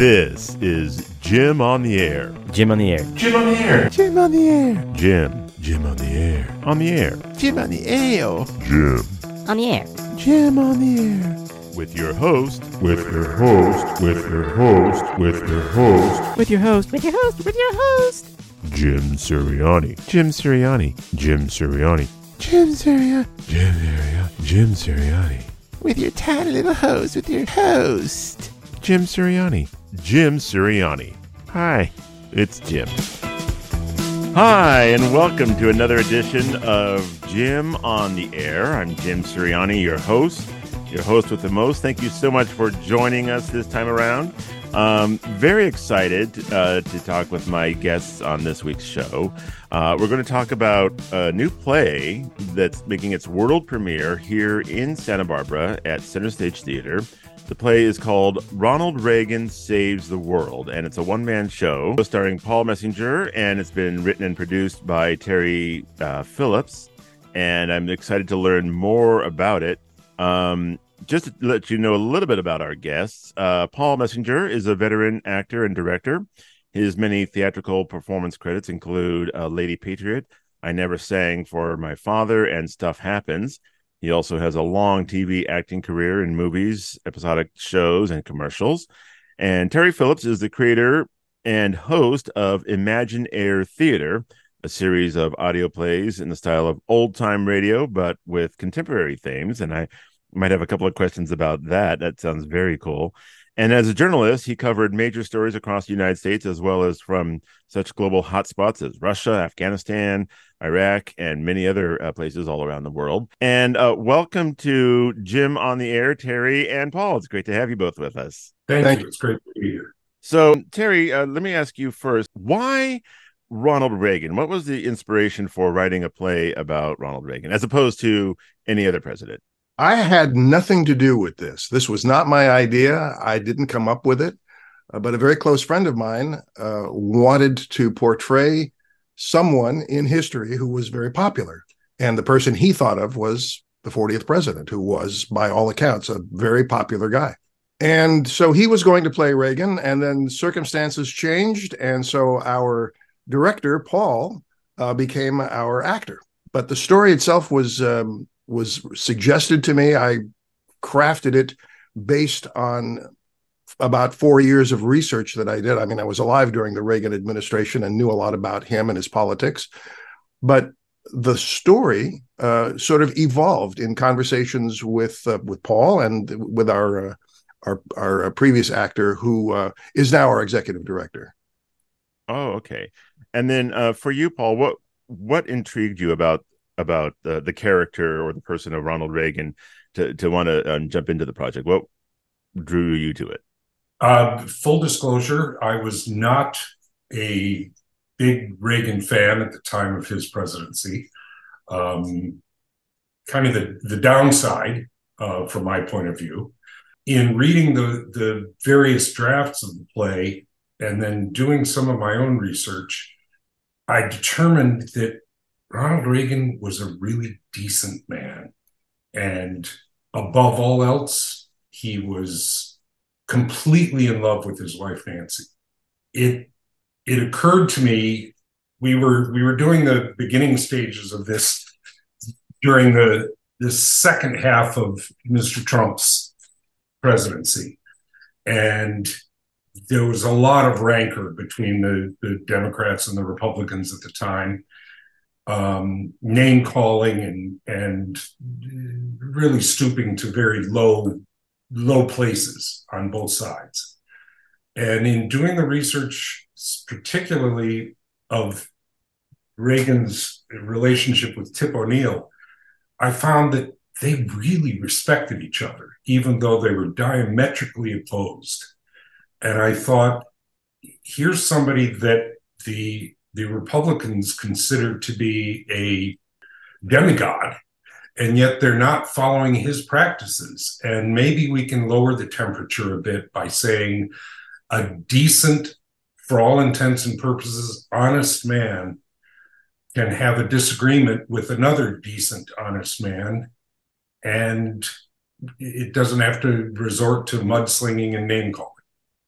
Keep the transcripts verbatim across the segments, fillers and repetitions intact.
This is Jim on the Air. Jim on the Air. Jim on the Air. Jim on the air. Jim. Jim on the Air. On the Air. Jim on the air. Jim. On the Air. Jim on the air. With your host. With your host. With your host. With your host. With your host. With your host. With your host. Jim Sirianni. Jim Sirianni. Jim Sirianni. Jim Sirianni. Jim Sirianni. Jim Sirianni. With your tiny little host. With your host. Jim Sirianni. Jim Sirianni. Hi, it's Jim. Hi, and welcome to another edition of Jim on the Air. I'm Jim Sirianni, your host, your host with the most. Thank you so much for joining us this time around. Um, very excited uh, to talk with my guests on this week's show. Uh, we're going to talk about a new play that's making its world premiere here in Santa Barbara at Center Stage Theater. The play is called Ronald Reagan Saves the World, and it's a one-man show starring Paul Messenger, and it's been written and produced by Terry uh, Phillips, and I'm excited to learn more about it. Um, just to let you know a little bit about our guests, uh, Paul Messenger is a veteran actor and director. His many theatrical performance credits include uh, Lady Patriot, I Never Sang for My Father, and Stuff Happens. He also has a long T V acting career in movies, episodic shows, and commercials. And Terry Phillips is the creator and host of Imagine Air Theater, a series of audio plays in the style of old-time radio, but with contemporary themes. And I might have a couple of questions about that. That sounds very cool. And as a journalist, he covered major stories across the United States, as well as from such global hotspots as Russia, Afghanistan, Iraq, and many other uh, places all around the world. And uh, welcome to Jim on the Air, Terry and Paul. It's great to have you both with us. Thank, Thank you. you. It's great to be here. So, Terry, uh, let me ask you first, why Ronald Reagan? What was the inspiration for writing a play about Ronald Reagan, as opposed to any other president? I had nothing to do with this. This was not my idea. I didn't come up with it. Uh, but a very close friend of mine uh, wanted to portray someone in history who was very popular. And the person he thought of was the fortieth president, who was, by all accounts, a very popular guy. And so he was going to play Reagan, and then circumstances changed. And so our director, Paul, uh, became our actor. But the story itself was... Um, was suggested to me. I crafted it based on about four years of research that I did. I mean, I was alive during the Reagan administration and knew a lot about him and his politics. But the story uh, sort of evolved in conversations with uh, with Paul and with our uh, our, our previous actor, who uh, is now our executive director. Oh, okay. And then uh, for you, Paul, what what intrigued you about about the, the character or the person of Ronald Reagan to, to want to um, jump into the project? What drew you to it? Uh, full disclosure, I was not a big Reagan fan at the time of his presidency. Um, kind of the, the downside, uh, from my point of view. In reading the, the various drafts of the play and then doing some of my own research, I determined that Ronald Reagan was a really decent man. And above all else, he was completely in love with his wife, Nancy. It it occurred to me, we were we were doing the beginning stages of this during the, the second half of Mister Trump's presidency. And there was a lot of rancor between the, the Democrats and the Republicans at the time. Um, name calling and and really stooping to very low low places on both sides. And in doing the research, particularly of Reagan's relationship with Tip O'Neill, I found that they really respected each other, even though they were diametrically opposed. And I thought, here's somebody that the the Republicans considered to be a demigod, and yet they're not following his practices. And maybe we can lower the temperature a bit by saying a decent, for all intents and purposes, honest man can have a disagreement with another decent, honest man, and it doesn't have to resort to mudslinging and name calling.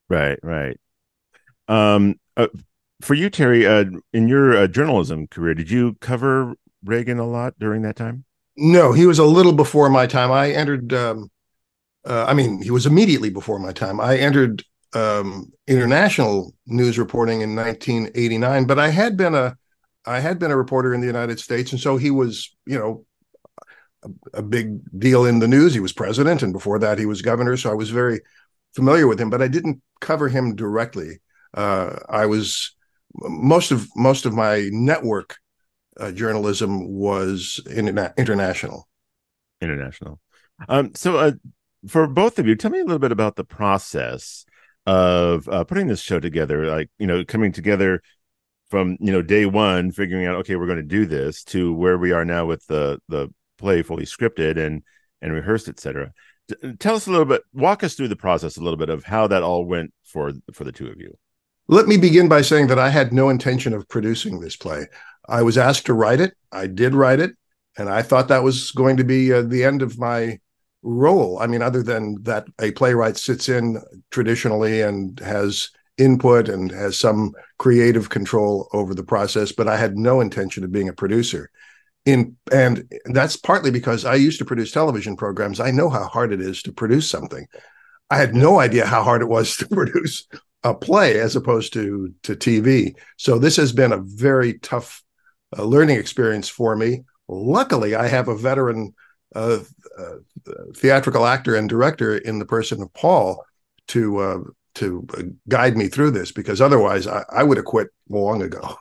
Right, right. Um, uh, for you, Terry, uh, in your uh, journalism career, did you cover Reagan a lot during that time? No, he was a little before my time. I entered. Um, uh, I mean, he was immediately before my time. I entered um, international news reporting in nineteen eighty-nine, but I had been a I had been a reporter in the United States, and so he was, you know, a, a big deal in the news. He was president, and before that, he was governor. So I was very familiar with him, but I didn't cover him directly. Uh, I was most of most of my network uh, journalism was interna- international. International. Um, so, uh, for both of you, tell me a little bit about the process of uh, putting this show together. Like, you know, coming together from you know day one, figuring out, okay, we're going to do this, to where we are now with the the play fully scripted and and rehearsed, et cetera. T- tell us a little bit. Walk us through the process a little bit of how that all went for for the two of you. Let me begin by saying that I had no intention of producing this play. I was asked to write it. I did write it, and I thought that was going to be uh, the end of my role. I mean, other than that, a playwright sits in traditionally and has input and has some creative control over the process, but I had no intention of being a producer. In and that's partly because I used to produce television programs. I know how hard it is to produce something. I had no idea how hard it was to produce a play as opposed to to T V. So this has been a very tough uh, learning experience for me. Luckily, I have a veteran uh, uh, theatrical actor and director in the person of Paul to uh, to guide me through this, because otherwise I, I would have quit long ago.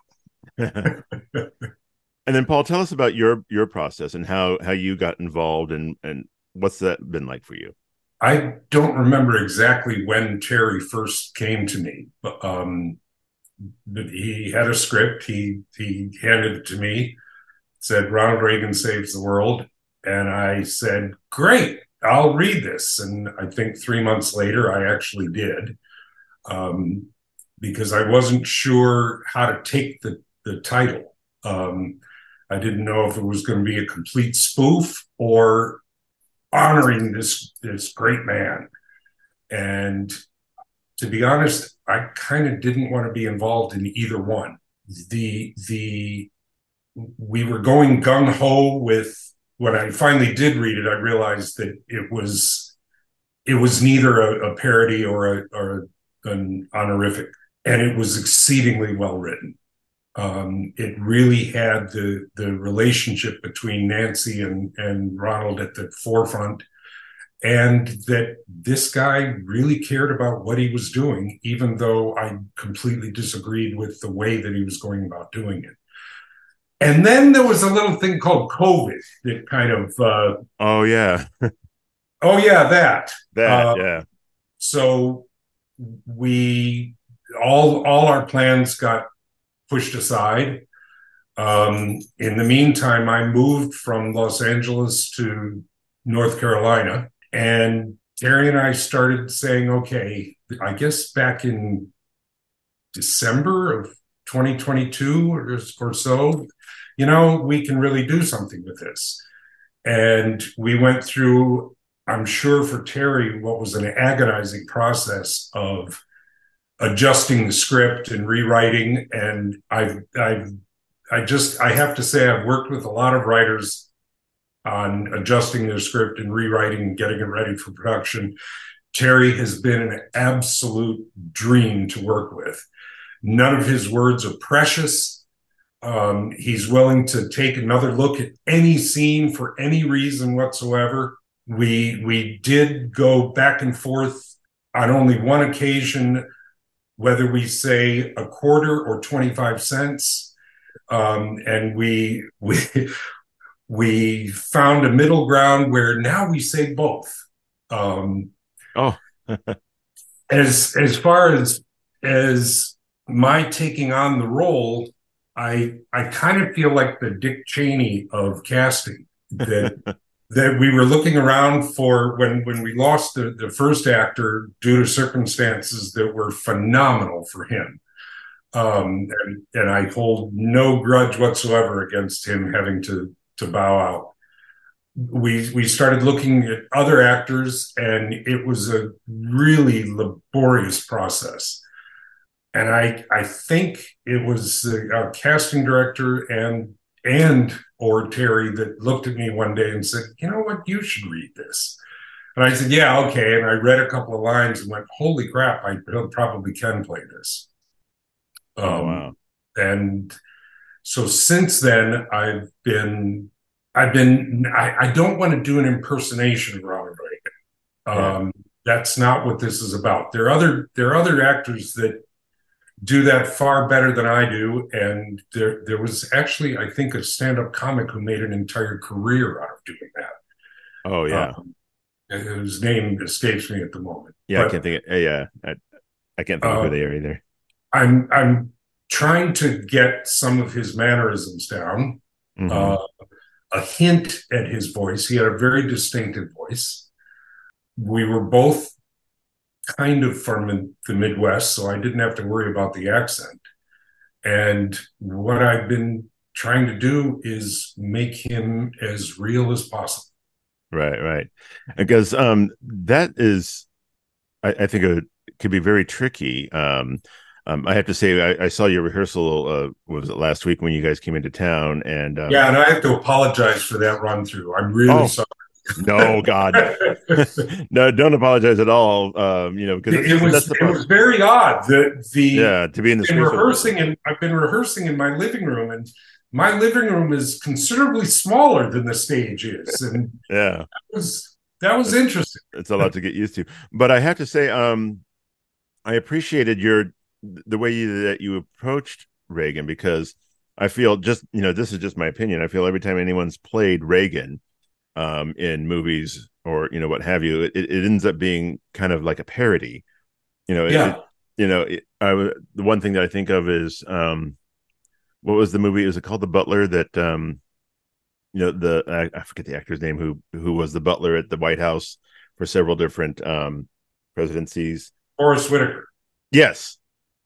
And then, Paul, tell us about your your process and how how you got involved, and and what's that been like for you? I don't remember exactly when Terry first came to me, but, um, but he had a script. He he handed it to me, said Ronald Reagan Saves the World, and I said, "Great, I'll read this." And I think three months later, I actually did, um, because I wasn't sure how to take the the title. Um, I didn't know if it was going to be a complete spoof or honoring this this great man. And to be honest, I kind of didn't want to be involved in either one. The the we were going gung ho with, when I finally did read it, I realized that it was it was neither a, a parody or a or an honorific, and it was exceedingly well written. Um, it really had the the relationship between Nancy and, and Ronald at the forefront, and that this guy really cared about what he was doing, even though I completely disagreed with the way that he was going about doing it. And then there was a little thing called COVID that kind of... Uh, oh, yeah. oh, yeah, that. That, uh, yeah. So we, all all our plans got pushed aside. Um, in the meantime, I moved from Los Angeles to North Carolina, and Terry and I started saying, okay, I guess back in December of twenty twenty-two or, or so, you know, we can really do something with this. And we went through, I'm sure for Terry, what was an agonizing process of adjusting the script and rewriting. And I've, I've, I just, I have to say, I've worked with a lot of writers on adjusting their script and rewriting and getting it ready for production. Terry has been an absolute dream to work with. None of his words are precious. Um, he's willing to take another look at any scene for any reason whatsoever. We, we did go back and forth on only one occasion, whether we say a quarter or twenty-five cents. Um, and we, we, we found a middle ground where now we say both. Um, oh, as, as far as, as my taking on the role, I, I kind of feel like the Dick Cheney of casting, that, that we were looking around for when, when we lost the, the first actor due to circumstances that were phenomenal for him. Um, and, and I hold no grudge whatsoever against him having to, to bow out. we we started looking at other actors, and it was a really laborious process. And I I think it was the uh, casting director and and or Terry that looked at me one day and said, "You know what? You should read this." And I said, "Yeah, okay." And I read a couple of lines and went, "Holy crap! I probably can play this." Um, Oh, wow. And so since then, I've been I've been I, I don't want to do an impersonation of Ronald Reagan. Um, yeah. That's not what this is about. There are other there are other actors that do that far better than I do. And there there was actually, I think, a stand-up comic who made an entire career out of doing that. Oh, yeah. Um, his name escapes me at the moment. Yeah, but, I can't think. Of, yeah, I, I can't think uh, of who they are either. I'm I'm trying to get some of his mannerisms down. Mm-hmm. Uh, a hint at his voice. He had a very distinctive voice. We were both kind of from the Midwest, so I didn't have to worry about the accent. And what I've been trying to do is make him as real as possible. Right, right. Because um, that is, I, I think, it could be very tricky. Um, um, I have to say, I, I saw your rehearsal. Uh, was it last week when you guys came into town? And um, yeah, and I have to apologize for that run through. I'm really oh. sorry. No, God, no! Don't apologize at all. Um, you know, because it was that's the it was very odd that the yeah to be in the been rehearsing and I've been rehearsing in my living room, and my living room is considerably smaller than the stage is, and yeah, that was that was interesting. It's a lot to get used to, but I have to say, um, I appreciated your the way you, that you approached Reagan, because I feel, just you know, this is just my opinion. I feel every time anyone's played Reagan um in movies or you know what have you, it, it ends up being kind of like a parody, you know. Yeah. It, you know it, I the one thing that I think of is um what was the movie, is it called The Butler, that um you know the I, I forget the actor's name who who was the butler at the White House for several different um presidencies. Forrest Whitaker. Yes.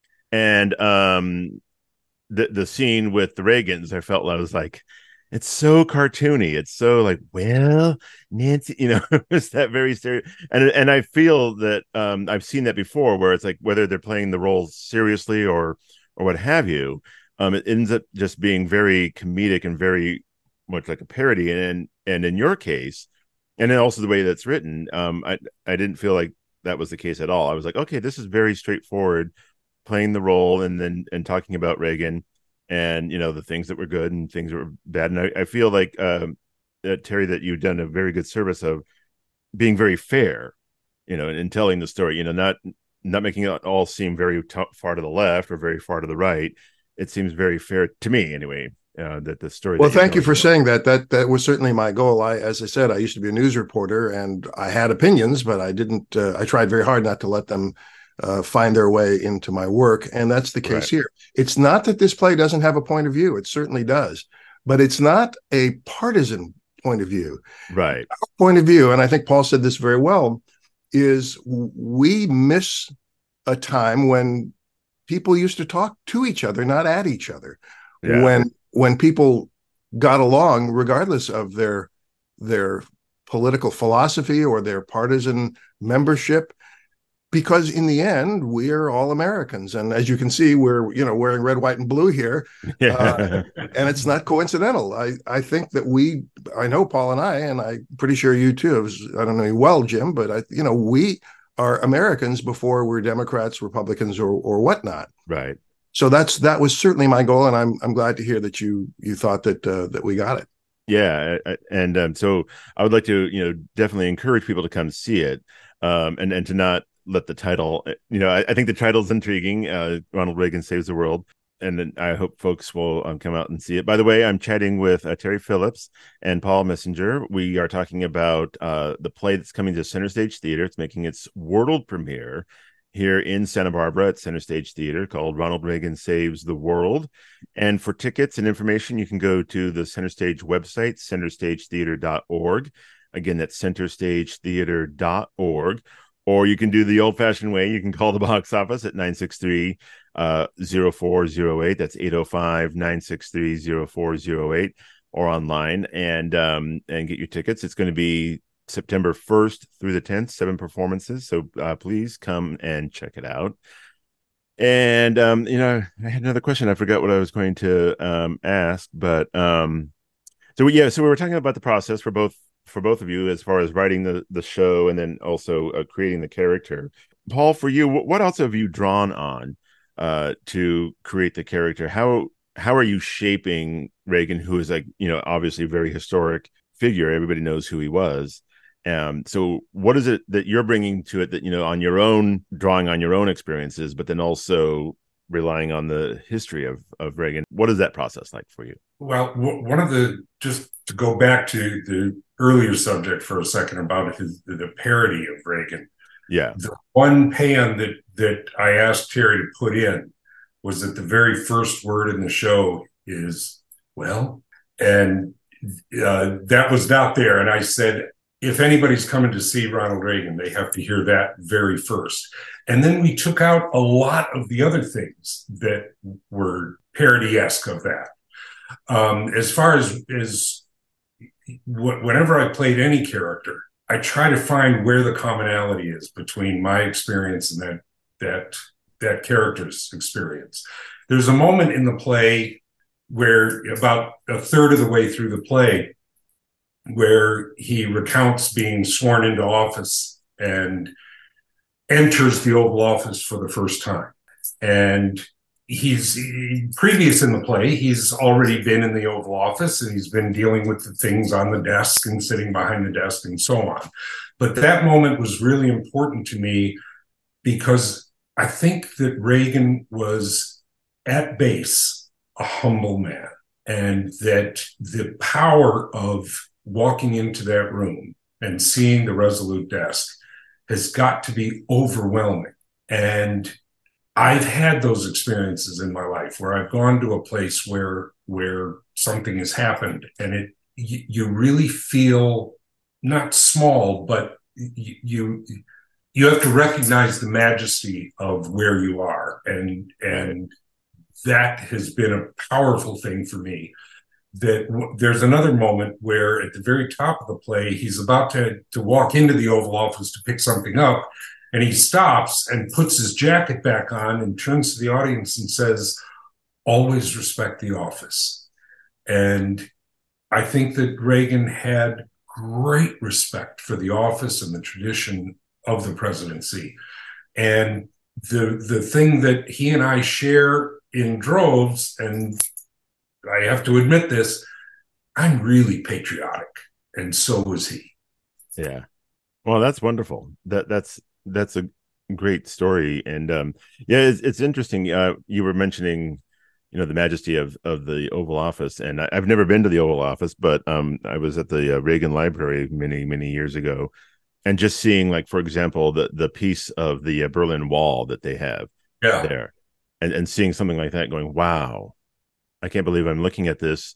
And um the the scene with the Reagans, I felt I was like, it's so cartoony. It's so like, well, Nancy, you know, it's that very stereo. And and I feel that um, I've seen that before, where it's like whether they're playing the role seriously or or what have you, um, it ends up just being very comedic and very much like a parody. And and in your case, and then also the way that's written, um, I I didn't feel like that was the case at all. I was like, okay, this is very straightforward, playing the role and then and talking about Reagan. And, you know, the things that were good and things that were bad. And I, I feel like, uh, uh, Terry, that you've done a very good service of being very fair, you know, in, in telling the story, you know, not not making it all seem very t- far to the left or very far to the right. It seems very fair to me anyway, uh, that the story. Well, thank you for saying that. That that was certainly my goal. I, as I said, I used to be a news reporter and I had opinions, but I didn't, uh, I tried very hard not to let them Uh, find their way into my work. And that's the case right. here. It's not that this play doesn't have a point of view. It certainly does, but it's not a partisan point of view. Right. Our point of view, and I think Paul said this very well, is we miss a time when people used to talk to each other, not at each other. Yeah. When when people got along, regardless of their their political philosophy or their partisan membership, because in the end, we are all Americans. And as you can see, we're, you know, wearing red, white, and blue here. Yeah. Uh, and it's not coincidental. I, I think that we, I know Paul and I, and I'm pretty sure you too, was, I don't know you well, Jim, but I, you know, we are Americans before we're Democrats, Republicans, or or whatnot. Right. So that's, that was certainly my goal. And I'm, I'm glad to hear that you, you thought that, uh, that we got it. Yeah. And um, so I would like to, you know, definitely encourage people to come see it, um, and, and to not let the title, you know, I, I think the title's intriguing. Uh, Ronald Reagan Saves the World. And then I hope folks will um, come out and see it. By the way, I'm chatting with uh, Terry Phillips and Paul Messenger. We are talking about uh, the play that's coming to Center Stage Theater. It's making its world premiere here in Santa Barbara at Center Stage Theater, called Ronald Reagan Saves the World. And for tickets and information, you can go to the Center Stage website, center stage theater dot org. Again, that's center stage theater dot org. Or you can do the old-fashioned way. You can call the box office at nine six three, zero four zero eight. That's eight oh five, nine six three, zero four zero eight. or online and um, and get your tickets. It's going to be September first through the tenth, seven performances. So uh, please come and check it out. And, um, you know, I had another question. I forgot what I was going to um, ask, but um, so yeah, so we were talking about the process for both for both of you as far as writing the, the show and then also uh, creating the character. Paul, for you, what, what else have you drawn on uh, to create the character? How how are you shaping Reagan, who is like, you know, obviously a very historic figure. Everybody knows who he was. Um, so what is it that you're bringing to it that, you know, on your own, drawing on your own experiences, but then also relying on the history of, of Reagan? What is that process like for you? Well, w- one of the, just to go back to the earlier subject for a second about his, the parody of Reagan. Yeah. The one pan that, that I asked Terry to put in was that the very first word in the show is, well, and uh, that was not there. And I said, if anybody's coming to see Ronald Reagan, they have to hear that very first. And then we took out a lot of the other things that were parody-esque of that. Um, as far as, as w- whenever I played any character, I try to find where the commonality is between my experience and that that that character's experience. There's a moment in the play where about a third of the way through the play, where he recounts being sworn into office and enters the Oval Office for the first time. And he's he, previous in the play, he's already been in the Oval Office and he's been dealing with the things on the desk and sitting behind the desk and so on. But that moment was really important to me because I think that Reagan was at base a humble man, and that the power of walking into that room and seeing the Resolute desk has got to be overwhelming. And I've had those experiences in my life where I've gone to a place where where something has happened and it you, you really feel not small, but you you have to recognize the majesty of where you are, and and that has been a powerful thing for me. That w- there's another moment where at the very top of the play, he's about to, to walk into the Oval Office to pick something up, and he stops and puts his jacket back on and turns to the audience and says, "Always respect the office." And I think that Reagan had great respect for the office and the tradition of the presidency. And the the thing that he and I share in droves, and I have to admit this, I'm really patriotic, and so was he. Yeah. Well, that's wonderful. That that's that's a great story, and um, yeah, it's, it's interesting. Uh, you were mentioning, you know, the majesty of of the Oval Office, and I, I've never been to the Oval Office, but um, I was at the uh, Reagan Library many many years ago, and just seeing, like, for example, the the piece of the uh, Berlin Wall that they have Yeah. there, and and seeing something like that, going, wow. I can't believe I'm looking at this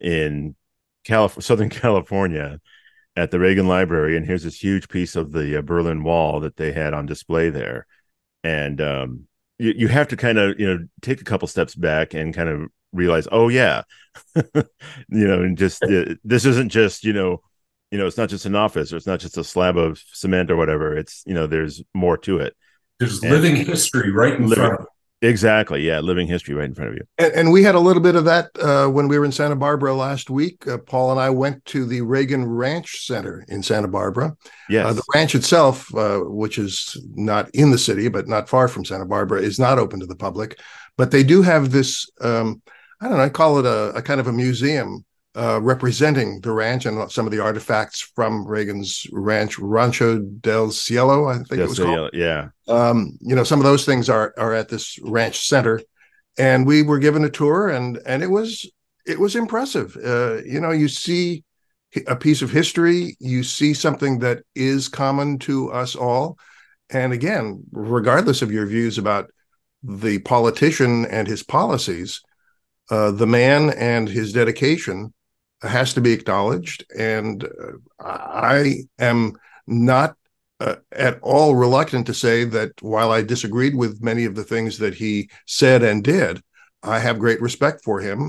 in Calif- Southern California at the Reagan Library, and here's this huge piece of the uh, Berlin Wall that they had on display there. And um, you, you have to kind of, you know, take a couple steps back and kind of realize, oh yeah, you know, and just uh, this isn't just, you know, you know, it's not just an office, or it's not just a slab of cement or whatever. It's, you know, there's more to it. There's And living history right in living, front of you. Exactly. Yeah. Living history right in front of you. And, and we had a little bit of that uh, when we were in Santa Barbara last week. Uh, Paul and I went to the Reagan Ranch Center in Santa Barbara. Yes. Uh, the ranch itself, uh, which is not in the city, but not far from Santa Barbara, is not open to the public. But they do have this, um, I don't know, I call it a, a kind of a museum uh, representing the ranch and some of the artifacts from Reagan's ranch, Rancho del Cielo, I think Del it was Cielo, called. yeah. Um, you know, some of those things are are at this ranch center, and we were given a tour, and and it was it was impressive. Uh, you know, you see a piece of history, you see something that is common to us all, and again, regardless of your views about the politician and his policies, uh, the man and his dedication has to be acknowledged. And uh, I am not Uh, at all reluctant to say that while I disagreed with many of the things that he said and did, I have great respect for him.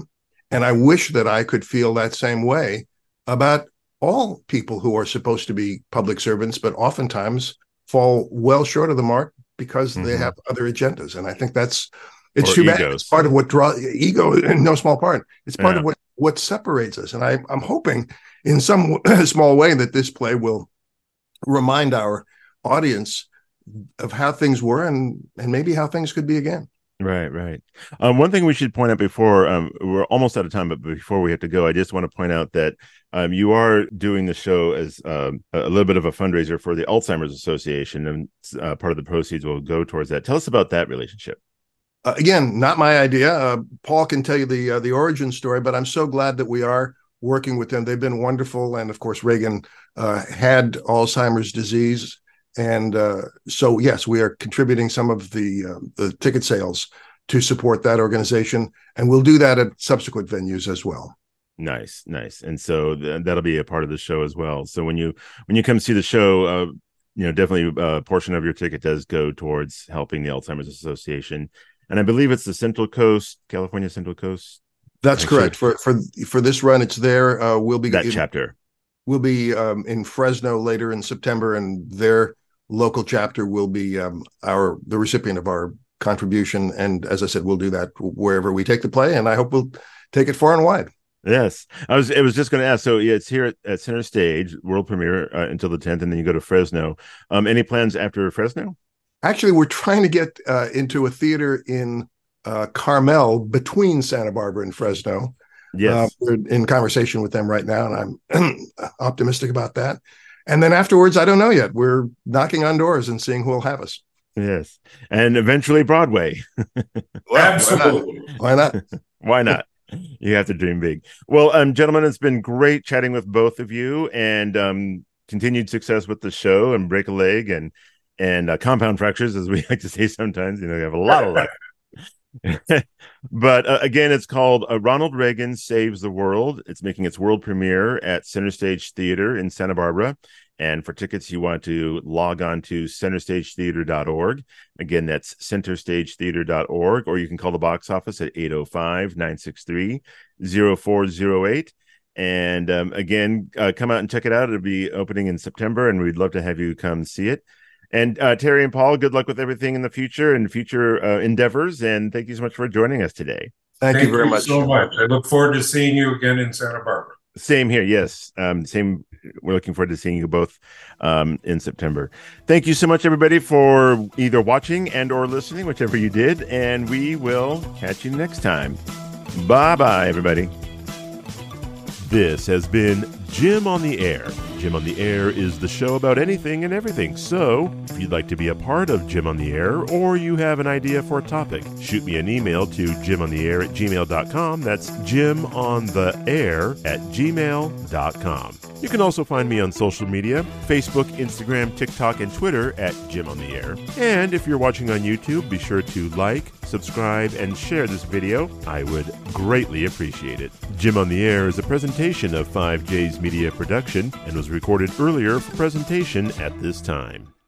And I wish that I could feel that same way about all people who are supposed to be public servants, but oftentimes fall well short of the mark because mm-hmm. they have other agendas. And I think that's, it's or too egos. bad. It's part of what draws ego in no small part. It's part yeah. of what, what separates us. And I, I'm hoping in some small way that this play will remind our audience of how things were and, and maybe how things could be again. Right, right. Um, one thing we should point out before, um, we're almost out of time, but before we have to go, I just want to point out that um, you are doing the show as um, a little bit of a fundraiser for the Alzheimer's Association, and uh, part of the proceeds will go towards that. Tell us about that relationship. Uh, again, not my idea. Uh, Paul can tell you the uh, the origin story, but I'm so glad that we are working with them. They've been wonderful. And of course, Reagan uh, had Alzheimer's disease. And uh, so, yes, we are contributing some of the uh, the ticket sales to support that organization. And we'll do that at subsequent venues as well. Nice, nice. And so th- that'll be a part of the show as well. So when you when you come see the show, uh, you know, definitely a portion of your ticket does go towards helping the Alzheimer's Association. And I believe it's the Central Coast, California Central Coast. That's correct. For for for this run, it's there. Uh, we'll be that in, chapter. We'll be um, in Fresno later in September, and their local chapter will be um, our the recipient of our contribution. And as I said, we'll do that wherever we take the play, and I hope we'll take it far and wide. Yes, I was. It was just going to ask. So yeah, it's here at, at Center Stage, world premiere uh, until the tenth, and then you go to Fresno. Um, any plans after Fresno? Actually, we're trying to get uh, into a theater in uh, Carmel between Santa Barbara and Fresno. Yes, uh, we're in conversation with them right now, and I'm optimistic about that. And then afterwards, I don't know yet. We're knocking on doors and seeing who will have us. Yes, and eventually Broadway. Well, absolutely. Why not? Why not? Why not? You have to dream big. Well, um, gentlemen, it's been great chatting with both of you, and um, continued success with the show, and break a leg and and uh, compound fractures, as we like to say sometimes. You know, you have a lot of luck. But uh, again, it's called uh, Ronald Reagan Saves the World. It's making its world premiere at Center Stage Theater in Santa Barbara. And for tickets, you want to log on to center stage theater dot org. Again, that's center stage theater dot org, or you can call the box office at eight oh five, nine six three, oh four oh eight. And um, again, uh, come out and check it out. It'll be opening in September, and we'd love to have you come see it. And uh, Terry and Paul, good luck with everything in the future and future uh, endeavors. And thank you so much for joining us today. Thank, thank you very you much. so much. I look forward to seeing you again in Santa Barbara. Same here. Yes. Um, same. We're looking forward to seeing you both um, in September. Thank you so much, everybody, for either watching and or listening, whichever you did. And we will catch you next time. Bye-bye, everybody. This has been Jim on the Air. Jim on the Air is the show about anything and everything. So if you'd like to be a part of Jim on the Air, or you have an idea for a topic, shoot me an email to jimontheair at gmail dot com. That's jimontheair at gmail dot com. You can also find me on social media, Facebook, Instagram, TikTok, and Twitter at Jim on the Air. And if you're watching on YouTube, be sure to like, subscribe, and share this video. I would greatly appreciate it. Jim on the Air is a presentation of five J's Media Production and was recorded earlier for presentation at this time.